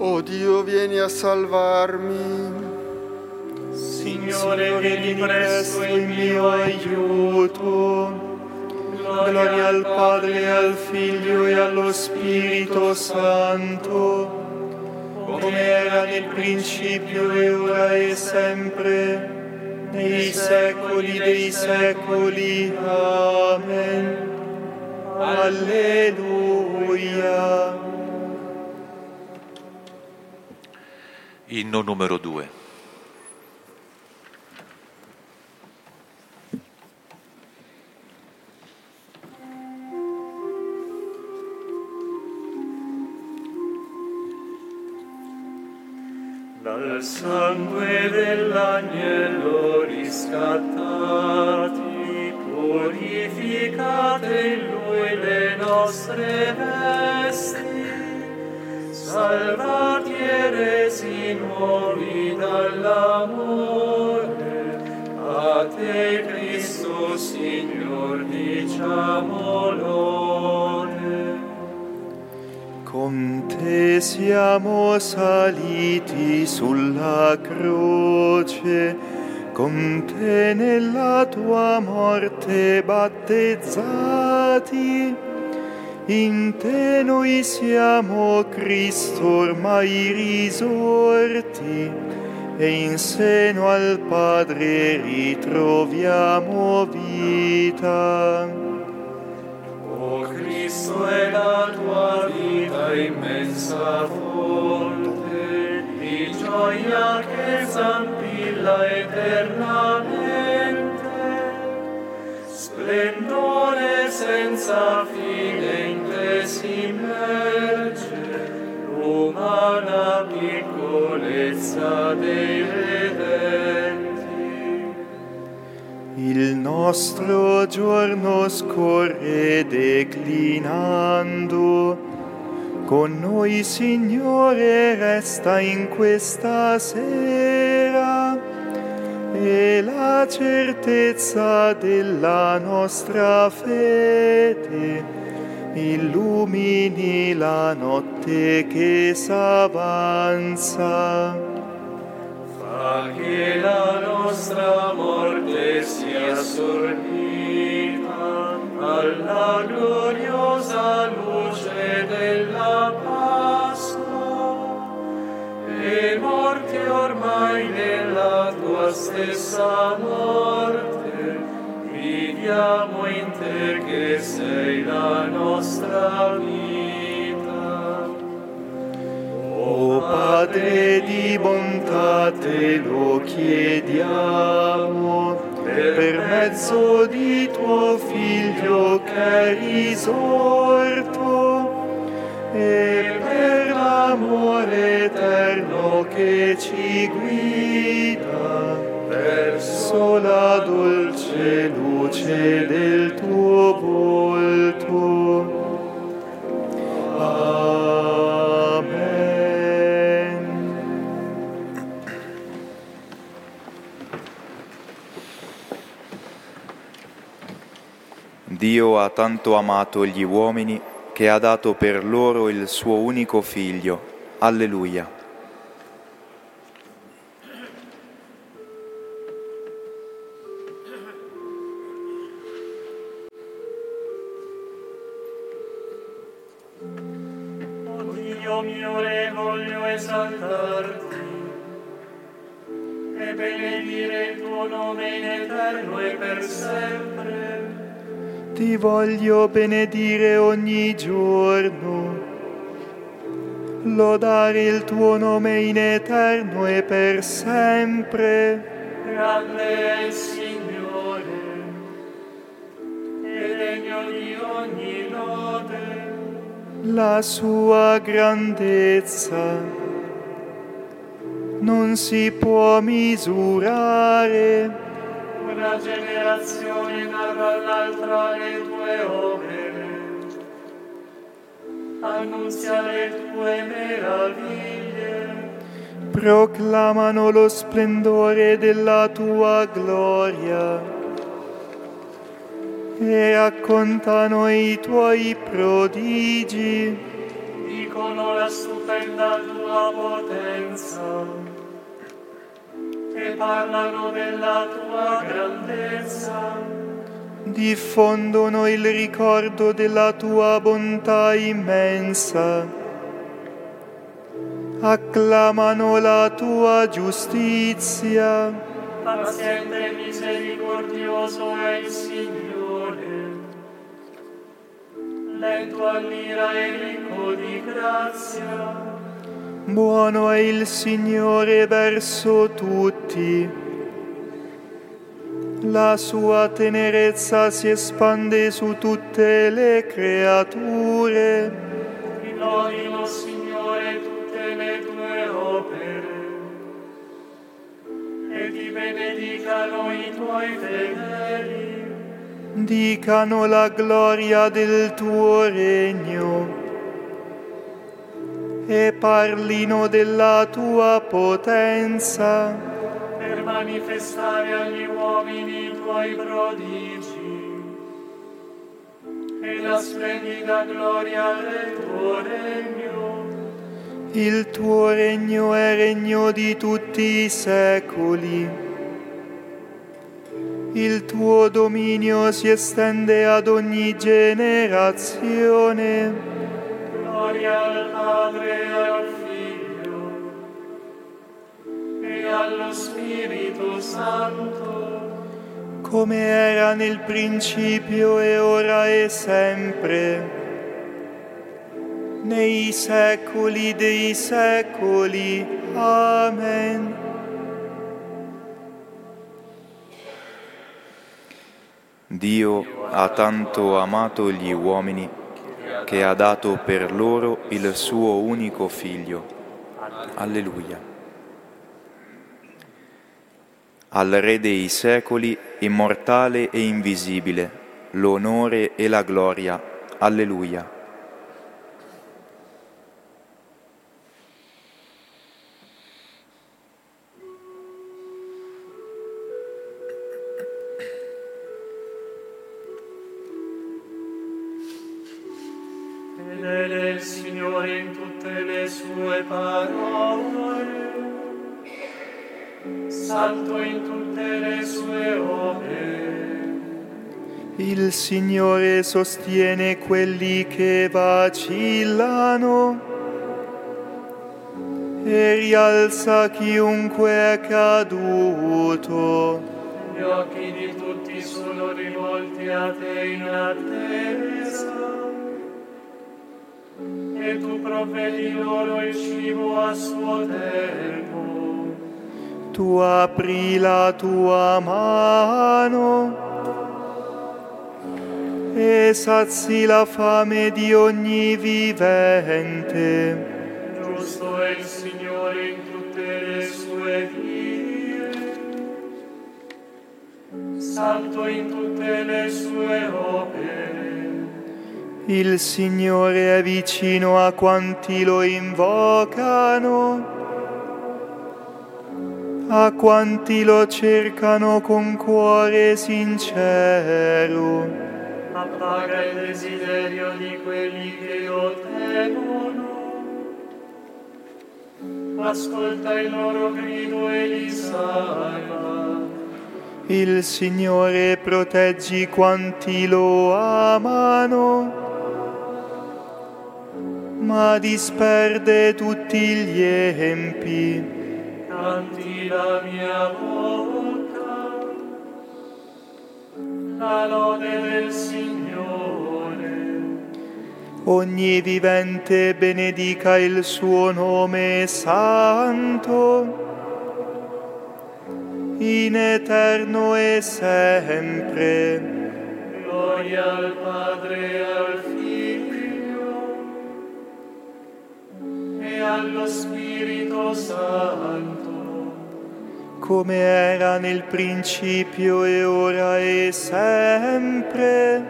Oh Dio, vieni a salvarmi. Signore, vieni presto in mio aiuto. Gloria al Padre, al Figlio e allo Spirito Santo, come era nel principio e ora e sempre, nei secoli dei secoli. Amen. Alleluia. Inno numero 2. Dal sangue dell'agnello riscattati, purificate in Lui le nostre vesti, salvati e resi nuovi dall'amore. A te, Cristo, Signor, diciamo lode. Con te siamo saliti sulla croce, con te nella tua morte battezzati. In te noi siamo Cristo ormai risorti, e in seno al Padre ritroviamo vita. O Cristo, è la tua vita immensa fonte di gioia che zampilla eternamente, splendore senza fine in te si immerge, l'umana piccolezza dei redenti. Il nostro giorno scorre declinando, con noi, Signore, resta in questa sera, e la certezza della nostra fede illumini la notte che s'avanza. Fa che la nostra morte sia assorbita alla gloriosa luce della Pasqua, e morti ormai nella tua stessa morte, viviamo in te che sei la nostra vita. O Padre di bontà, te lo chiediamo, per mezzo di tuo Figlio che è risorto, e per l'amore eterno che ci guida verso la dolce luce del tuo volto. Dio ha tanto amato gli uomini che ha dato per loro il suo unico Figlio. Alleluia. O Dio mio Re, voglio esaltarti e benedire il tuo nome in eterno e per sempre. Ti voglio benedire ogni giorno, lodare il tuo nome in eterno e per sempre. Grande è il Signore, e degno di ogni lode. La sua grandezza non si può misurare. Una generazione narra all'altra le tue opere, annunzia le tue meraviglie, proclamano lo splendore della tua gloria e raccontano i tuoi prodigi. Di dicono la stupenda tua potenza e parlano della tua grandezza. Diffondono il ricordo della tua bontà immensa. Acclamano la tua giustizia. Paziente e misericordioso è il Signore, lento all'ira e ricco di grazia. Buono è il Signore verso tutti. La sua tenerezza si espande su tutte le creature. Ti lodino, Signore, tutte le tue opere e ti benedicano i tuoi fedeli. Dicano la gloria del tuo regno e parlino della tua potenza, Per manifestare agli uomini i tuoi prodigi e la splendida gloria del tuo regno. il tuo regno è regno di tutti i secoli. Il tuo dominio si estende ad ogni generazione. Gloria al Padre e al Figlio e allo Spirito Santo, come era nel principio e ora e sempre, nei secoli dei secoli. Amen. Dio ha tanto amato gli uomini che ha dato per loro il suo unico Figlio. Alleluia. Al Re dei secoli, immortale e invisibile, l'onore e la gloria. Alleluia. fedele il Signore in tutte le sue parole, santo in tutte le sue opere. Il Signore sostiene quelli che vacillano e rialza chiunque è caduto. Gli occhi di tutti sono rivolti a te in attesa, e tu provvedi loro il cibo a suo tempo. Tu apri la tua mano e sazi la fame di ogni vivente. Giusto è il Signore in tutte le sue vie, santo in tutte le sue opere. Il Signore è vicino a quanti lo invocano, a quanti lo cercano con cuore sincero. Appaga il desiderio di quelli che lo temono, ascolta il loro grido e li salva. Il Signore proteggi quanti lo amano, ma disperde tutti gli empi. Canti la mia bocca, la lode del Signore. Ogni vivente benedica il suo nome santo, in eterno e sempre. Gloria al Padre e al Figlio e allo Spirito Santo, come era nel principio e ora e sempre,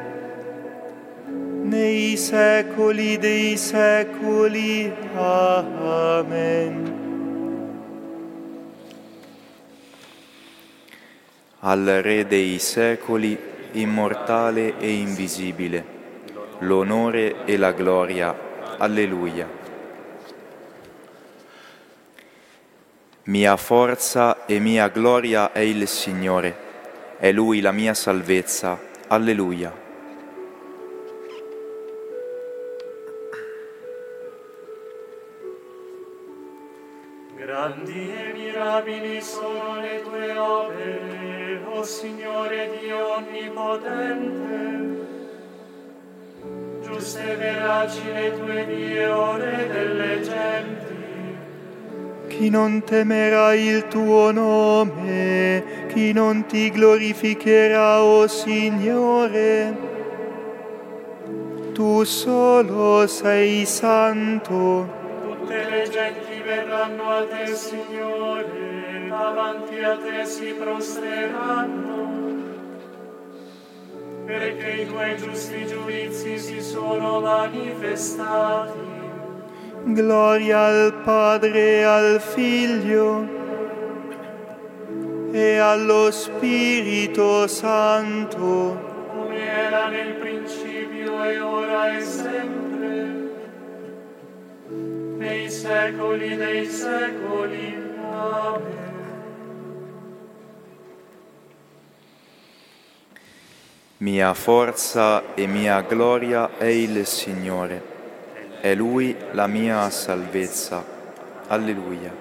nei secoli dei secoli. Amen. Al Re dei secoli, immortale e invisibile, l'onore e la gloria. Alleluia. Mia forza e mia gloria è il Signore, è Lui la mia salvezza. Alleluia. Grandi e mirabili sono le tue opere, o Signore Dio onnipotente. Giuste e veraci le tue vie, o Re delle genti. Chi non temerà il tuo nome, chi non ti glorificherà, o Signore? Tu solo sei santo. Tutte le genti verranno a te, Signore, davanti a te si prostreranno, perché i tuoi giusti giudizi si sono manifestati. Gloria al Padre e al Figlio e allo Spirito Santo, Come era nel principio e ora e sempre, nei secoli dei secoli. Amen. Mia forza e mia gloria è il Signore, è Lui la mia salvezza. Alleluia.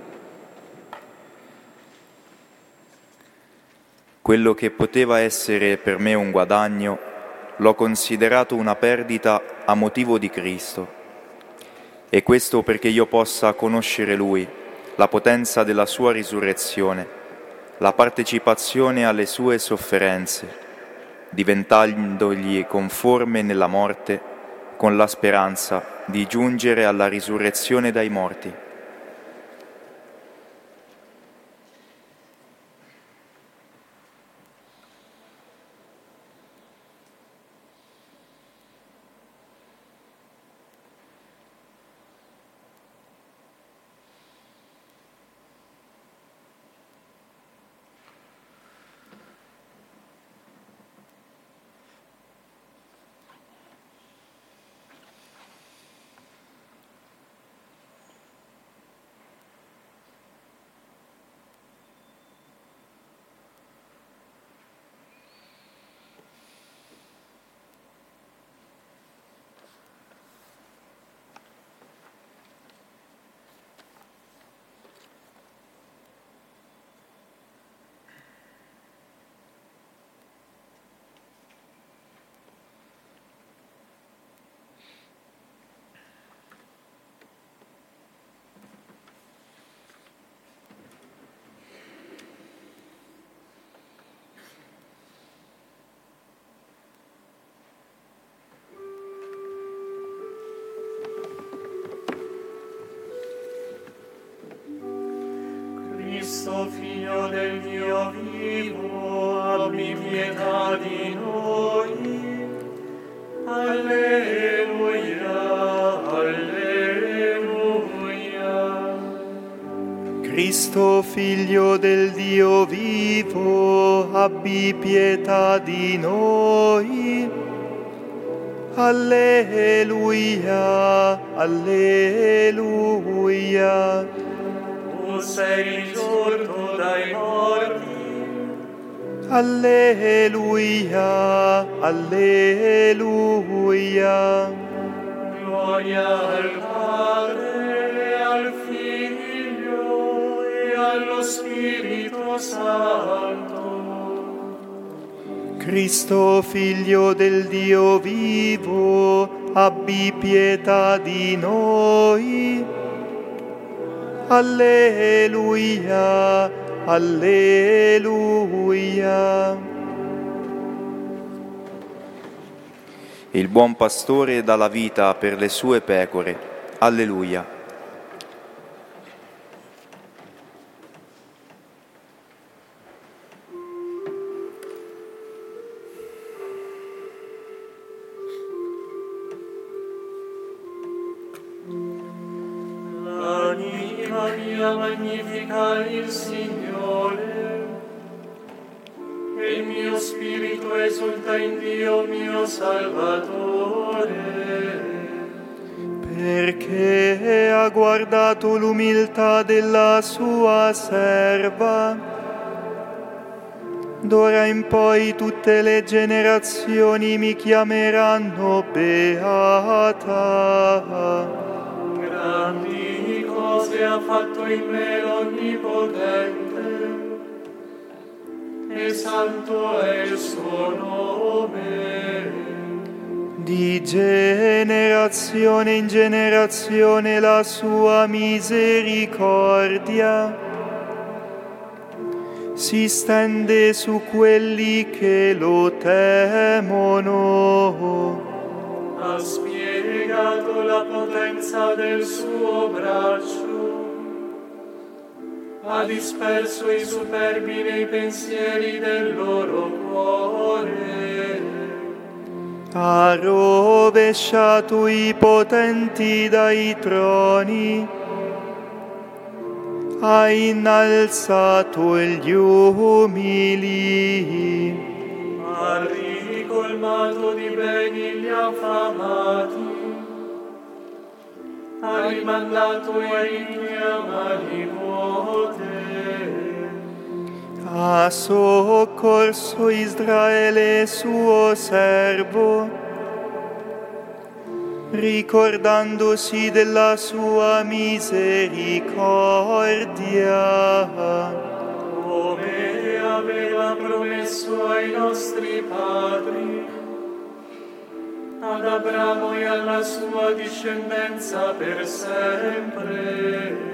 Quello che poteva essere per me un guadagno, l'ho considerato una perdita a motivo di Cristo. E questo perché io possa conoscere Lui, la potenza della sua risurrezione, la partecipazione alle sue sofferenze, diventandogli conforme nella morte, con la speranza di giungere alla risurrezione dai morti. Cristo, Figlio del Dio vivo, abbi pietà di noi. Alleluia, alleluia. Cristo, Figlio del Dio vivo, abbi pietà di noi. Alleluia, alleluia. Tu sei risorto dai morti. Alleluia, alleluia. Gloria al Padre, al Figlio e allo Spirito Santo. Cristo, Figlio del Dio vivo, abbi pietà di noi. Alleluia, alleluia. Il buon pastore dà la vita per le sue pecore. Alleluia. L'anima mia magnifica il Signore, e il mio spirito esulta in Dio mio Salvatore. perché ha guardato l'umiltà della sua serva. D'ora in poi tutte le generazioni mi chiameranno beata. Grandi cose ha fatto in me l'Onnipotente, e santo è il suo nome. Di generazione in generazione la sua misericordia si stende su quelli che lo temono. Ha spiegato la potenza del suo braccio, ha disperso i superbi nei pensieri del loro cuore. Ha rovesciato i potenti dai troni, ha innalzato gli umili, Ha ricolmato di beni gli affamati, ha rimandato ai tuoi amati vuote. ha soccorso Israele suo servo, ricordandosi della sua misericordia, Come aveva promesso ai nostri padri, ad Abramo e alla sua discendenza per sempre.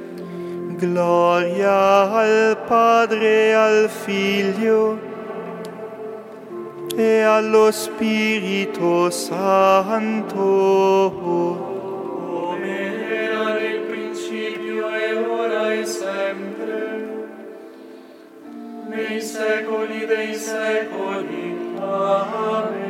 Gloria al Padre e al Figlio e allo Spirito Santo, Come era nel principio e ora e sempre, nei secoli dei secoli. Amen.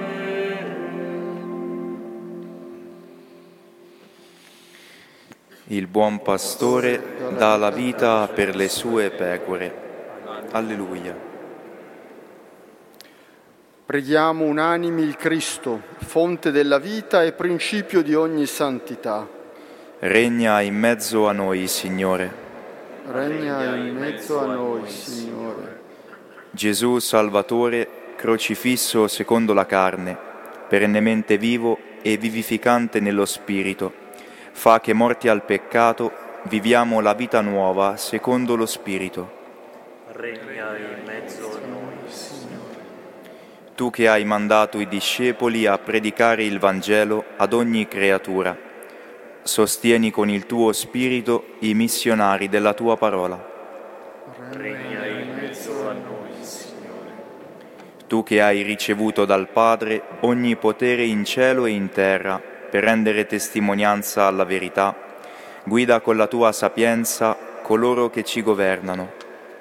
Il buon pastore dà la vita per le sue pecore. Alleluia. Preghiamo unanimi il Cristo, fonte della vita e principio di ogni santità. Regna in mezzo a noi, Signore. Regna in mezzo a noi, Signore. Gesù Salvatore, crocifisso secondo la carne, perennemente vivo e vivificante nello Spirito, fa che morti al peccato viviamo la vita nuova secondo lo Spirito. Regna in mezzo a noi, Signore. Tu che hai mandato i discepoli a predicare il Vangelo ad ogni creatura, sostieni con il tuo Spirito i missionari della tua parola. Regna in mezzo a noi, Signore. Tu che hai ricevuto dal Padre ogni potere in cielo e in terra per rendere testimonianza alla verità, guida con la tua sapienza coloro che ci governano.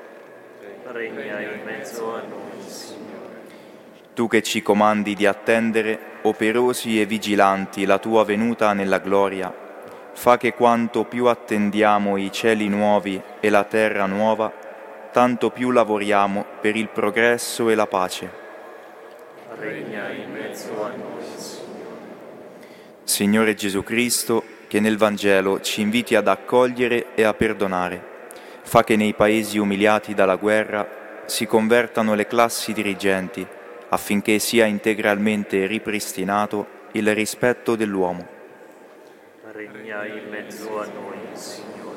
Regna in mezzo a noi, Signore. Tu che ci comandi di attendere, operosi e vigilanti, la tua venuta nella gloria, fa che quanto più attendiamo i cieli nuovi e la terra nuova, tanto più lavoriamo per il progresso e la pace. Regna in mezzo a noi, Signore. Signore Gesù Cristo, che nel Vangelo ci inviti ad accogliere e a perdonare, fa che nei paesi umiliati dalla guerra si convertano le classi dirigenti, affinché sia integralmente ripristinato il rispetto dell'uomo. Regna in mezzo a noi, Signore.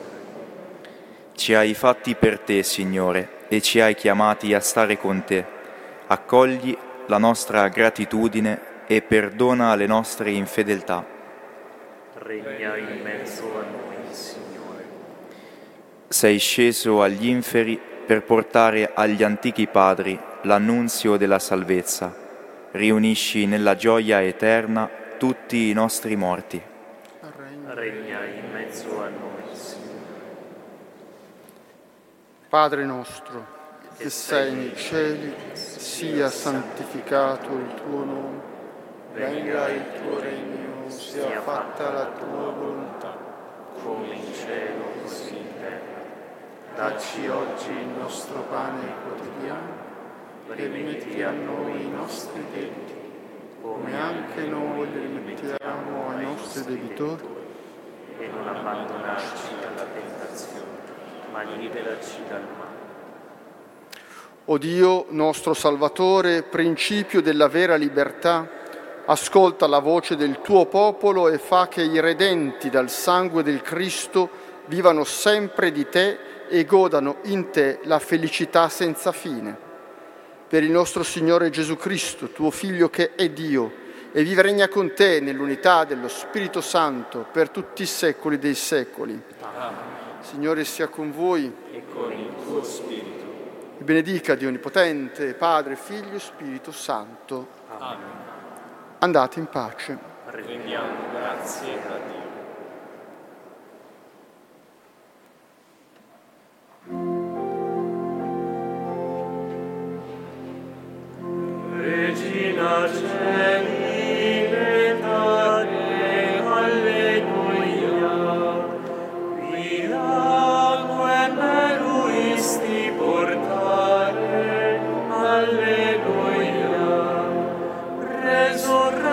Ci hai fatti per te, Signore, e ci hai chiamati a stare con te. Accogli la nostra gratitudine e perdona le nostre infedeltà. Regna in mezzo a noi, Signore. Sei sceso agli inferi per portare agli antichi padri l'annunzio della salvezza. Riunisci nella gioia eterna tutti i nostri morti. Regna in mezzo a noi, Signore. Padre nostro, che sei nei cieli, sia santificato il tuo nome. Venga il tuo regno, sia fatta la tua volontà, Come in cielo, così in terra. dacci oggi il nostro pane quotidiano, rimetti a noi i nostri debiti, come anche noi li rimettiamo ai nostri debitori, e non abbandonarci alla tentazione, ma liberaci dal male. O Dio, nostro Salvatore, principio della vera libertà, ascolta la voce del tuo popolo e fa che i redenti dal sangue del Cristo vivano sempre di te e godano in te la felicità senza fine. Per il nostro Signore Gesù Cristo, tuo Figlio che è Dio, e vive e regna con te nell'unità dello Spirito Santo per tutti i secoli dei secoli. Amen. Signore sia con voi. E con il tuo Spirito. Vi benedica Dio Onnipotente, Padre, Figlio e Spirito Santo. Amen. Andate in pace. Rendiamo grazie a Dio. Regina Celi, letare, alleluia, via meruisti portare, alleluia, resurre